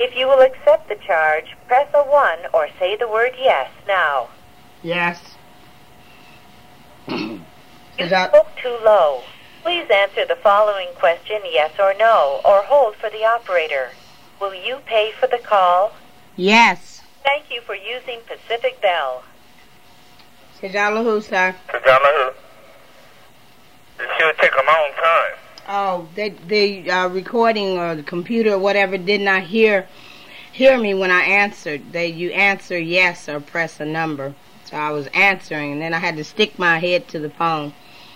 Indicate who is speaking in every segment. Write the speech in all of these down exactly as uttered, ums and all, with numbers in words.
Speaker 1: If you will accept the charge, press a one or say the word yes now.
Speaker 2: Yes.
Speaker 1: You spoke too low. Please answer the following question yes or no, or hold for the operator. Will you pay for the call?
Speaker 2: Yes.
Speaker 1: Thank you for using Pacific Bell.
Speaker 2: Sajalahu, sir.
Speaker 3: Sajalahu. It should take a long time.
Speaker 2: Oh, the the uh, recording or the computer or whatever did not hear hear me when I answered. They you answer yes or press a number. So I was answering, and then I had to stick my head to the phone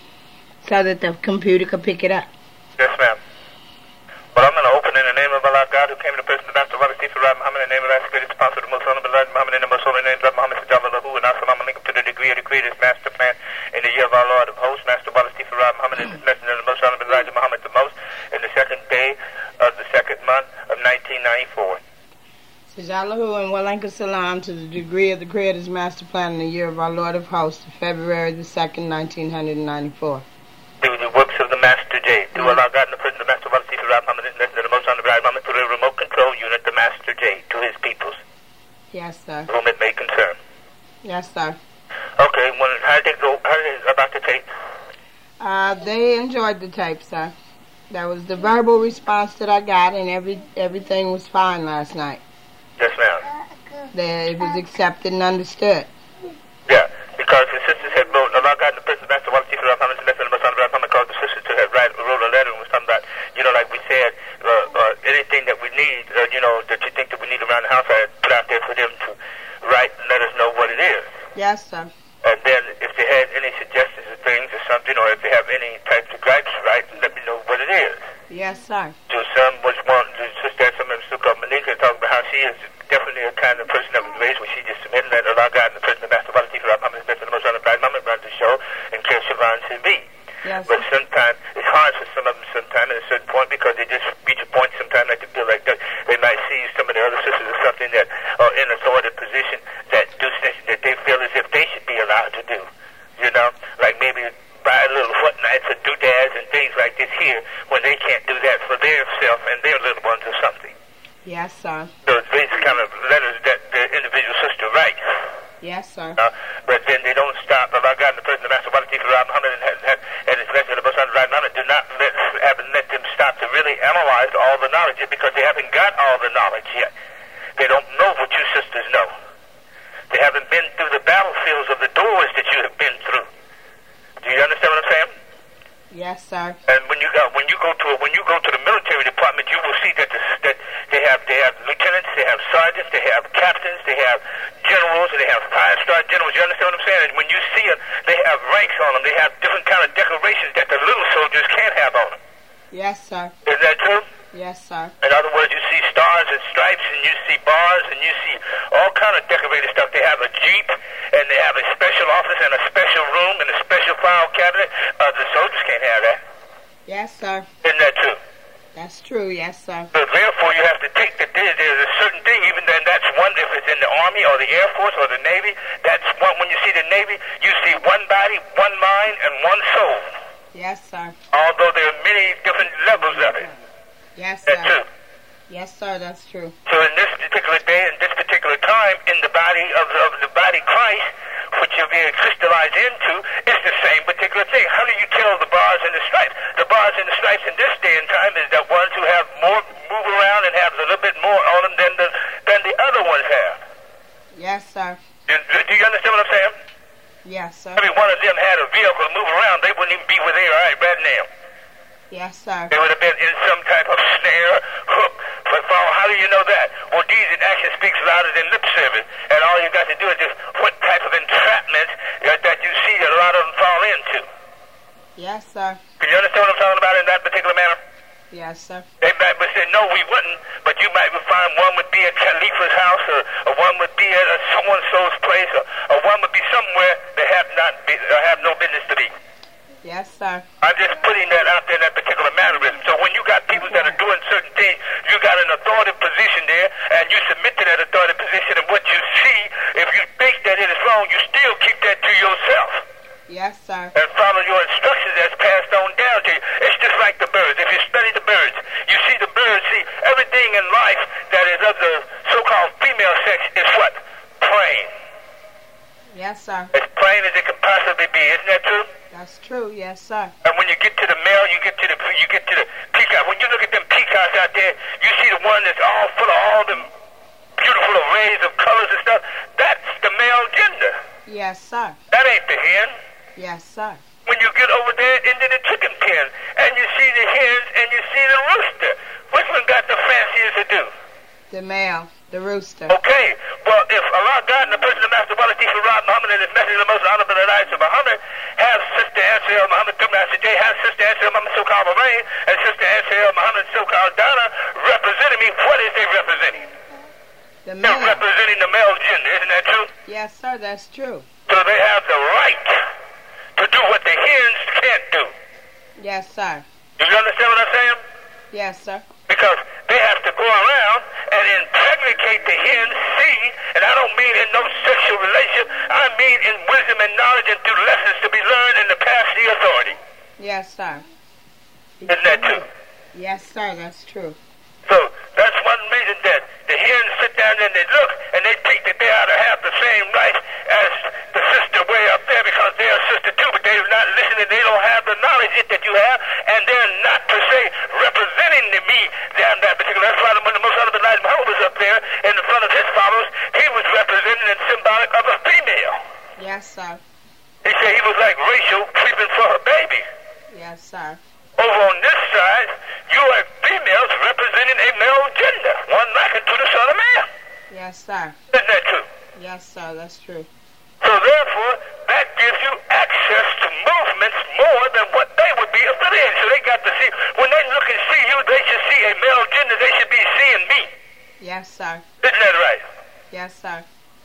Speaker 2: so that the computer could pick it up.
Speaker 3: Yes, ma'am. Well, I'm going to open in the name of Allah God, who came to the person of the Master of Allah, Stephen Rab Muhammad, in the name of Allah, Spirit, sponsor the Most Honorable Allah Muhammad, in the Most Holy Name of Muhammad, Sajalallahu, and Assalamu alaikum to the degree of the greatest master plan in the year of our Lord of hosts, Master of Allah, Stephen Rab Muhammad, and the messenger of the Most Honorable Elijah Muhammad the most, in the second day of the second month of nineteen ninety-four.
Speaker 2: Sajalahu and Walanka Salam to the degree of the greatest master plan in the year of our Lord of hosts, February the second, nineteen ninety-four.
Speaker 3: Through the works of the Master J, through Allah God and the President of the Master of Allah, Stephen Rab Muhammad, and the messenger of the Most Honorable Elijah Muhammad, through the remote control unit, the Master J, to his peoples.
Speaker 2: Yes, sir.
Speaker 3: Whom it may concern.
Speaker 2: Yes, sir.
Speaker 3: Okay, well, how did they go? How did they about the tape?
Speaker 2: Uh, they enjoyed the tape, sir. That was the verbal response that I got, and every everything was fine last night.
Speaker 3: Yes, ma'am.
Speaker 2: They, it was accepted and understood.
Speaker 3: Yeah, because the sisters had wrote, Allah God and the President of the Master of Allah, Stephen Rab Muhammad, and the messenger of the Most Honorable Elijah Muhammad, called the sisters to have write, wrote a letter and was talking about, you know, like we said, uh, uh, anything that we need, uh, you know, that you think that we need around the house, I had put out there for them to write and let us know what it is.
Speaker 2: Yes, sir.
Speaker 3: And then if they had any suggestions of things or something, or if they have any types of gripes, right, let me know what it is.
Speaker 2: Yes, sir.
Speaker 3: So some was one, the sister, some of them still called Monica, talking about how she is definitely a kind of person that was raised when she just submitted that Allah God and the President of the Master of Allah, Stephen Rab Muhammad, the Most Honorable Elijah Muhammad, runs the show, and Kill Siobhan should be.
Speaker 2: Yes.
Speaker 3: But sometimes it's hard for some of them sometimes at a certain point because they just reach a point sometimes like they feel like that. They might see some of the other sisters or something that are in a sort of position that do things that they feel as if they should be allowed to do. You know, like maybe buy little foot knights or doodads and things like this here when they can't do that for their self and their little ones or something.
Speaker 2: Yes, sir.
Speaker 3: So it's these kind of letters that the individual sister writes.
Speaker 2: Yes, sir.
Speaker 3: Uh, but then they don't stop. Allah God and the President of the Master of Allah, Stephen Rab Muhammad, and, and, and his messenger of the Most Honorable Elijah Muhammad do not let, haven't let them stop to really analyze all the knowledge yet because they haven't got all the knowledge yet. They don't know what you sisters know. They haven't been through the battlefields of the doors that you have been through. Do you understand what I'm saying?
Speaker 2: Yes, sir.
Speaker 3: And when you go when you go to when you go to the military department, you will see that the, that they have they have lieutenants, they have sergeants, they have captains, they have generals, and they have five star generals. You understand what I'm saying? And when you see them, they have ranks on them. They have different kind of decorations that the little soldiers can't have on them.
Speaker 2: Yes, sir.
Speaker 3: Is that true?
Speaker 2: Yes, sir.
Speaker 3: In other words, you see stars and stripes, and you see bars, and you see all kind of decorated stuff. They have a jeep, and they have a special office, and a special room, and a special file cabinet. Uh, the soldiers can't have that.
Speaker 2: Yes, sir.
Speaker 3: Isn't that true?
Speaker 2: That's true. Yes, sir.
Speaker 3: So therefore, you have to take the there, there's a certain thing. Even then, that's one. If it's in the Army or the Air Force or the Navy, that's one. When you see the Navy, you see one body, one mind, and one soul.
Speaker 2: Yes, sir.
Speaker 3: Although there are many different levels of it.
Speaker 2: Yes, sir.
Speaker 3: That's true.
Speaker 2: Yes, sir. That's true.
Speaker 3: So in this particular day, in this particular time, in the body of, of the body Christ, which you're being crystallized into, is the same particular thing. How do you tell the bars and the stripes? The bars and the stripes in this day and time is the ones who have more move around and have a little bit more on them than the than the other ones have.
Speaker 2: Yes, sir.
Speaker 3: Do, do you understand what I'm saying?
Speaker 2: Yes, sir.
Speaker 3: Every one of them had a vehicle to move around. They wouldn't even be where they are right, right now.
Speaker 2: Yes, sir.
Speaker 3: They would have been in some type of snare, hook, but follow. How do you know that? Well, deeds and action speaks louder than lip service. And all you got to do is just what type of entrapment that, that you see that a lot of them fall into.
Speaker 2: Yes, sir.
Speaker 3: Can you understand what I'm talking about in that particular manner?
Speaker 2: Yes, sir.
Speaker 3: They might say, no, we wouldn't, but you might find one would be at Khalifa's house, or, or one would be at a so-and-so's place, or, or one would be somewhere that have not be, or have no business to be.
Speaker 2: Yes, sir.
Speaker 3: I'm just putting that out there in that particular mannerism. So when you got people that are doing certain things, you got an authoritative position there, and you submit to that authoritative position, and what you see, if you think that it is wrong, you still keep that to yourself.
Speaker 2: Yes, sir.
Speaker 3: And follow your instructions that's passed on down to you. It's just like the birds. If you study the birds, you see the birds, see everything in life that is of the so-called female sex is what? Plain.
Speaker 2: Yes, sir.
Speaker 3: As plain as it can possibly be. Isn't that true?
Speaker 2: That's true. Yes, sir.
Speaker 3: And when you get to the male, you get to the you get to the peacock. When you look at them peacocks out there, you see the one that's all full of all them beautiful arrays of colors and stuff. That's the male gender.
Speaker 2: Yes, sir.
Speaker 3: That ain't the hen.
Speaker 2: Yes, sir.
Speaker 3: When you get over there into the chicken pen and you see the hens and you see the rooster, which one got the fanciest to do?
Speaker 2: The male, the rooster.
Speaker 3: Okay, well, if Allah God and the person of Master Wala Tifa Rod Muhammad and his message of the most honorable Elijah Muhammad have Sister Ansel Muhammad through Master J, have Sister Ansel Muhammad so-called Lorraine, and Sister Ansel Muhammad so-called Donna representing me, what is they representing?
Speaker 2: The
Speaker 3: They're
Speaker 2: male.
Speaker 3: representing the male gender, isn't that true?
Speaker 2: Yes, sir. That's true.
Speaker 3: So they have the right to do what the hens can't do.
Speaker 2: Yes, sir.
Speaker 3: Do you understand what I'm saying?
Speaker 2: Yes, sir.
Speaker 3: Because they have to go around and impregnate the hen's seed, and I don't mean in no sexual relation, I mean in wisdom and knowledge and through lessons to be learned and to pass the authority.
Speaker 2: Yes, sir.
Speaker 3: Isn't that true?
Speaker 2: Yes, sir. That's true.
Speaker 3: So that's one reason that the hens sit down and they look and they think that they ought to have the same rights as the sister way up there because they're a sister too, but they're not listening, they don't have the knowledge that you have, and they're not per se representing me down that particular. That's why when the most honorable Elijah Muhammad was up there in the front of his followers, he was representing and symbolic of a female.
Speaker 2: Yes, sir.
Speaker 3: He said he was like Rachel creeping for her baby.
Speaker 2: Yes, sir.
Speaker 3: Over on this side, you are females representing a male gender, one like unto the son of man.
Speaker 2: Yes, sir.
Speaker 3: Isn't that true?
Speaker 2: Yes, sir. That's true.
Speaker 3: So therefore, that gives you access to movements more than what they would be affiliated. So they got to see, when they look and see you, they should see a male gender, they should be seeing me.
Speaker 2: Yes, sir.
Speaker 3: Isn't that right?
Speaker 2: Yes, sir.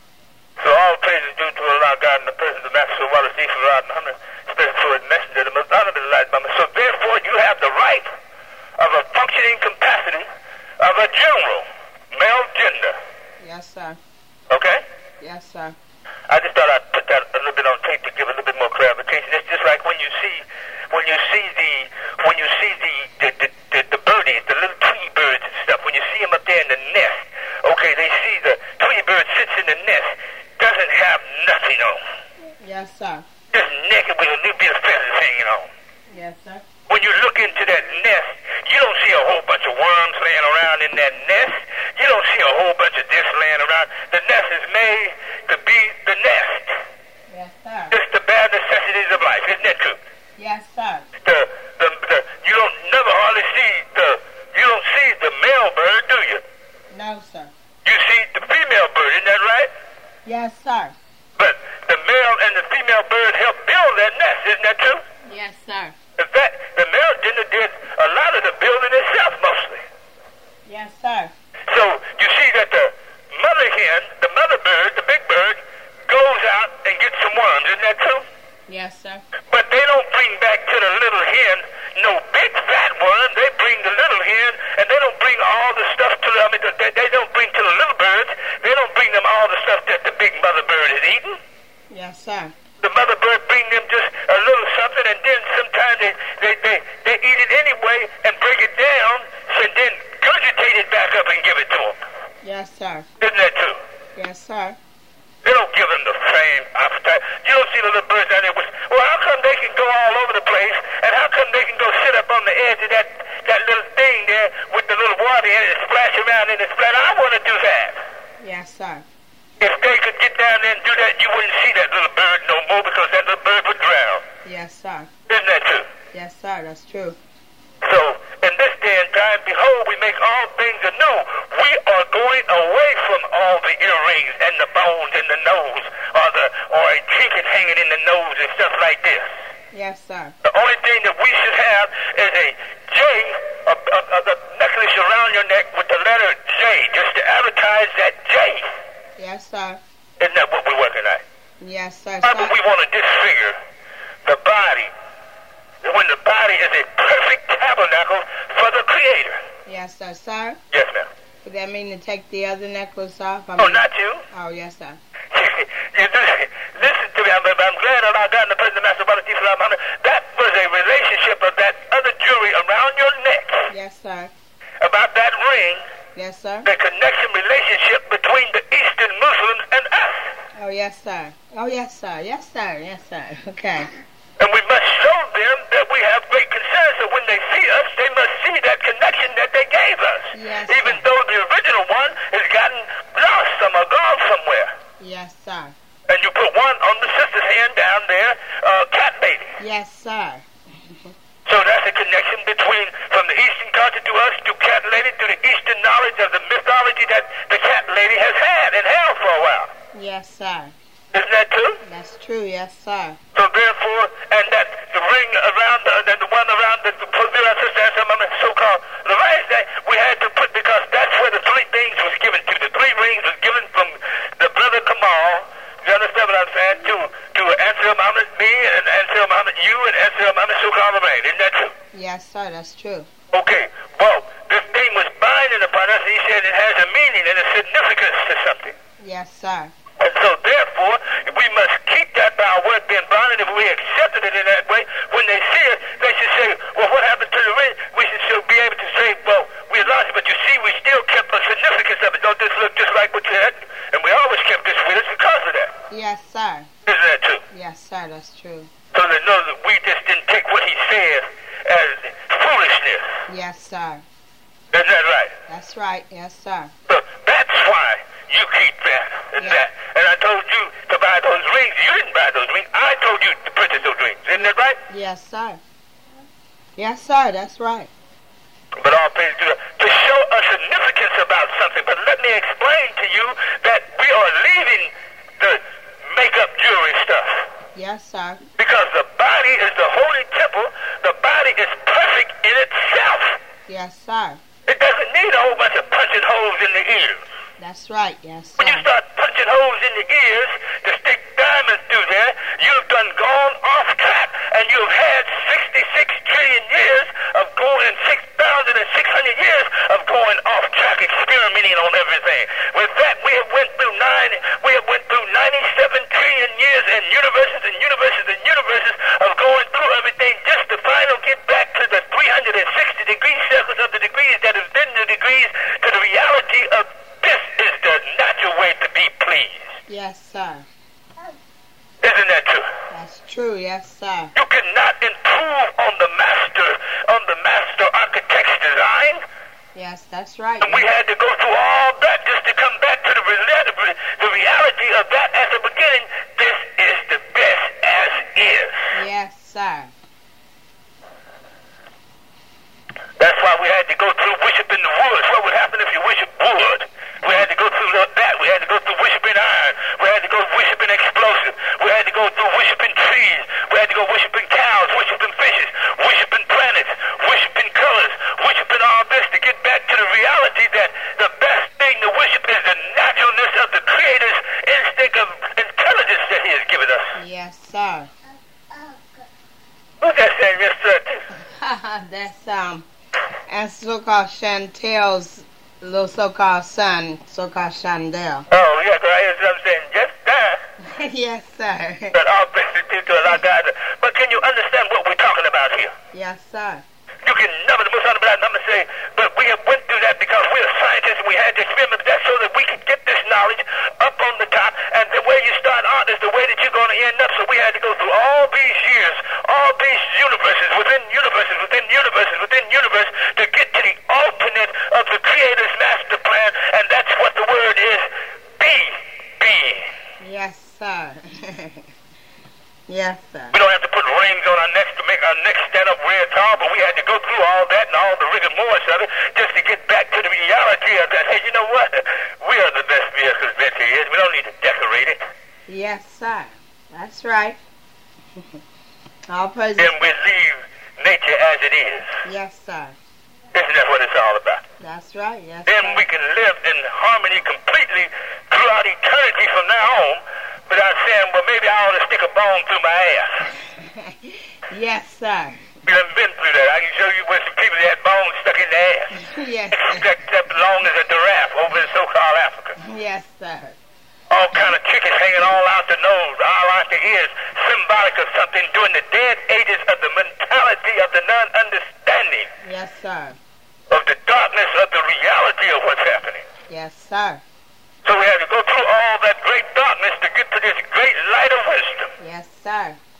Speaker 3: So all praise is due to Allah God and the person of the Master of Wallace, Ethan Rod Muhammad, especially for his messenger, the most honorable Elijah Muhammad. So therefore, you have the right of a functioning capacity of a general male gender.
Speaker 2: Yes, sir.
Speaker 3: Okay?
Speaker 2: Yes, sir.
Speaker 3: I just thought I'd put that a little bit on tape to give a little bit more clarification. It's just like when you see, when you see the, when you see the, the, the, the, the birdies, the little tweety birds and stuff. When you see them up there in the nest, okay, they see the tweety bird sits in the nest, doesn't have nothing on,
Speaker 2: Yes, sir.
Speaker 3: just naked with a little bit of feathers hanging on.
Speaker 2: Yes, sir.
Speaker 3: When you look into that nest, you don't see a whole bunch of worms laying around in that nest. You don't see a whole bunch of this laying around. The nest is made to be the nest.
Speaker 2: Yes, sir.
Speaker 3: Just the bare necessities of life. Isn't that true?
Speaker 2: Yes, sir.
Speaker 3: The, the, the, you don't never hardly see the, you don't see the male bird, do you?
Speaker 2: No, sir.
Speaker 3: You see the female bird, isn't that right?
Speaker 2: Yes, sir.
Speaker 3: But the male and the female bird help build that nest, isn't that true?
Speaker 2: Yes, sir.
Speaker 3: In fact, the male gender did a lot of the building itself mostly.
Speaker 2: Yes, sir.
Speaker 3: So you see that the mother hen, the mother bird, the big bird, goes out and gets some worms, isn't that true?
Speaker 2: Yes, sir.
Speaker 3: But they don't bring back to the little hen no big fat worm. They bring the little hen, and they don't bring all the stuff to the, I mean, they, they don't bring to the little birds. They don't bring them all the stuff that the big mother bird is eating.
Speaker 2: Yes, sir.
Speaker 3: The mother bird bring them just a little something, and then sometimes they, they, they, they eat it anyway and break it down, and then gurgitate it back up and give it to them.
Speaker 2: Yes, sir.
Speaker 3: Isn't that true?
Speaker 2: Yes, sir.
Speaker 3: They don't give them the same appetite. You don't see the little birds down there with, well, how come they can go all over the place, and how come they can go sit up on the edge of that, that little thing there with the little water in it and splash around in it? Splash. I want to do that.
Speaker 2: Yes, sir.
Speaker 3: If they could get down there and do that, you wouldn't see that little bird no more because that little bird would drown.
Speaker 2: Yes, sir.
Speaker 3: Isn't that true?
Speaker 2: Yes, sir. That's true.
Speaker 3: So, in this day and time, behold, we make all things anew. We are going away from all the earrings and the bones in the nose, or the or a trinket hanging in the nose and stuff like this.
Speaker 2: Yes, sir.
Speaker 3: The only thing that we should have is a J, a, a, a, a necklace around your neck with the letter J, just to advertise that J.
Speaker 2: Yes, sir.
Speaker 3: Isn't that what we're working at?
Speaker 2: Yes, sir.
Speaker 3: Why would we want to disfigure the body when the body is a perfect tabernacle for the Creator?
Speaker 2: Yes, sir. Sir?
Speaker 3: Yes, ma'am.
Speaker 2: Would that mean to take the other necklace off? I
Speaker 3: Oh,
Speaker 2: mean-
Speaker 3: not you.
Speaker 2: Oh, yes, sir.
Speaker 3: You listen, listen to me. I'm, I'm glad that I got in the presence of Master Brother T. Muhammad. That was a relationship of that other jewelry around your neck.
Speaker 2: Yes, sir.
Speaker 3: About that ring
Speaker 2: Yes, sir.
Speaker 3: The connection relationship between the Eastern Muslims and us.
Speaker 2: Oh, yes, sir. Oh, yes, sir. Yes, sir. Yes, sir. Okay.
Speaker 3: And we must show them that we have great concern, so when they see us, they must see that connection that they gave us.
Speaker 2: Yes,
Speaker 3: even
Speaker 2: sir.
Speaker 3: though the original one has gotten lost some or gone somewhere.
Speaker 2: Yes, sir.
Speaker 3: And you put one on the sister's hand down there, uh, Cat Lady.
Speaker 2: Yes, sir.
Speaker 3: So that's a connection between, from the Eastern culture to us, to Cat Lady, to the Eastern knowledge of the mythology that the Cat Lady has had and held for a while.
Speaker 2: Yes, sir.
Speaker 3: Isn't that true?
Speaker 2: That's true. Yes, sir.
Speaker 3: So therefore, and that the ring around, the, the, the one around the, the, the sister and some of the so-called Leviathan, that we had to put, because that's where the three things was given to. The three rings was given from the brother Kamal, you understand what I'm saying, to, to answer Muhammad me, and answer Muhammad you, and answer Muhammad so-called Lorraine. Isn't that true?
Speaker 2: Yes, sir. That's true.
Speaker 3: Okay, well, this thing was binding upon us, and he said it has a meaning and a significance to something.
Speaker 2: Yes, sir.
Speaker 3: And so, therefore, we must keep that by our word being bonded. If we accepted it in that way, when they see it, they should say, well, what happened to the ring? We should still be able to say, well, we lost it, but you see, we still kept the significance of it. Don't this look just like what you had? And we always kept this with us because of that.
Speaker 2: Yes, sir.
Speaker 3: Isn't that true?
Speaker 2: Yes, sir. That's true.
Speaker 3: So they know that we just didn't take what he said as foolishness.
Speaker 2: Yes, sir.
Speaker 3: Isn't that right?
Speaker 2: That's right. Yes, sir.
Speaker 3: So that's why you keep that and
Speaker 2: Yeah.
Speaker 3: that. And I told you to buy those rings. You didn't buy those rings. I told you to purchase those rings. Isn't that right?
Speaker 2: Yes, sir. Yes, sir. That's right.
Speaker 3: But all praise to to show a significance about something. But let me explain to you that we are leaving the makeup jewelry stuff.
Speaker 2: Yes, sir.
Speaker 3: Because the body is the holy temple. The body is perfect in itself.
Speaker 2: Yes, sir.
Speaker 3: It doesn't need a whole bunch of punching holes in the ears.
Speaker 2: That's right. Yes,
Speaker 3: When you
Speaker 2: sir.
Speaker 3: start punching holes in the ears to stick diamonds through there, you've done gone off track, and you've had sixty-six trillion years of going, six thousand six hundred years of going off track, experimenting on everything. With that, we have went through nine, we have went through ninety-seven trillion years and universes and universes and universes of going through everything just to finally get back to the three hundred sixty degree circles of the degrees that has been the degrees to the reality of this is the natural way to be pleased.
Speaker 2: Yes, sir.
Speaker 3: Isn't that true?
Speaker 2: That's true. Yes, sir.
Speaker 3: You cannot improve on the master, on the master architect's design.
Speaker 2: Yes, that's right.
Speaker 3: And we had to go through all that just to come back to the, re- the reality of that at the beginning. This is the best as is.
Speaker 2: Yes, sir.
Speaker 3: That's why we had to go through worshiping the woods. What would happen if you worship wood? We had to go through that. We had to go through worshiping iron. We had to go worshiping explosive. We had to go through worshiping trees. We had to go worshiping cows, worshiping fishes, worshiping planets, worshiping colors, worshiping all this to get back to the reality that the best thing to worship is the naturalness of the Creator's instinct of intelligence that He has given us.
Speaker 2: Yes, sir.
Speaker 3: Who's that saying yes, sir?
Speaker 2: That's um, and so-called Chantel's little so-called son, so-called Chandel.
Speaker 3: Oh, yeah, because I hear some saying just that.
Speaker 2: Yes, sir.
Speaker 3: But all praise be to Allah God. But can you understand what we're talking about here?
Speaker 2: Yes, sir.
Speaker 3: You can never, the most honorable number say, but we have went through that because we're scientists and we had to experiment that so that we could get this knowledge up on the top. And the way you start out is the way that you're going to end up. So we had to go through all these years, all these universes, within universes, within universes, within universe, to get to the ultimate of the Creator's master plan. And that's what the word is, be, being.
Speaker 2: Yes, sir. Yes, sir.
Speaker 3: We don't have to put rings on our necks to make our necks stand up real tall, but we had to go through all that and all the rigor mortis of it just to get back to the reality of that. Hey, you know what? We are the best vehicles that there is. We don't need to decorate it.
Speaker 2: Yes, sir. That's right. All praise.
Speaker 3: Then we leave nature as it is.
Speaker 2: Yes, sir.
Speaker 3: Isn't that what it's all about?
Speaker 2: That's right. Yes,
Speaker 3: Then
Speaker 2: sir.
Speaker 3: we can live in harmony completely throughout eternity from now on without saying, well, maybe I ought to stick a bone through my ass.
Speaker 2: Yes, sir.
Speaker 3: We haven't been through that. I can show you where some people that had bones stuck in their ass.
Speaker 2: Yes, sir.
Speaker 3: Except long as a giraffe over in so-called Africa.
Speaker 2: Yes, sir.
Speaker 3: All kind of chickens hanging all out the nose, all out the ears, symbolic of something during the dead ages of the mentality of the non-understanding
Speaker 2: Yes, sir.
Speaker 3: of the darkness of the reality of what what's happening.
Speaker 2: Yes, sir.
Speaker 3: So we have to go through all that great darkness to get to this great light of wisdom.
Speaker 2: Yes, sir.